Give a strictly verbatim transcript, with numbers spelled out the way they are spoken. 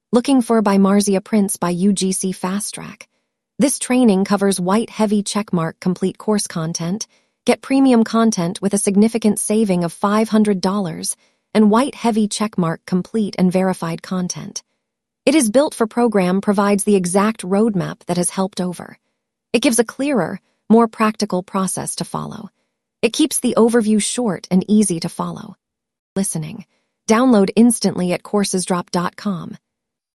Looking for By Marzia Prince by U G C Fast Track. This training covers white heavy checkmark complete course content, get premium content with a significant saving of five hundred dollars, and white heavy checkmark complete and verified content. It is built for program provides the exact roadmap that has helped over. It gives a clearer, more practical process to follow. It keeps the overview short and easy to follow. Listening. Download instantly at coursesdrop dot com.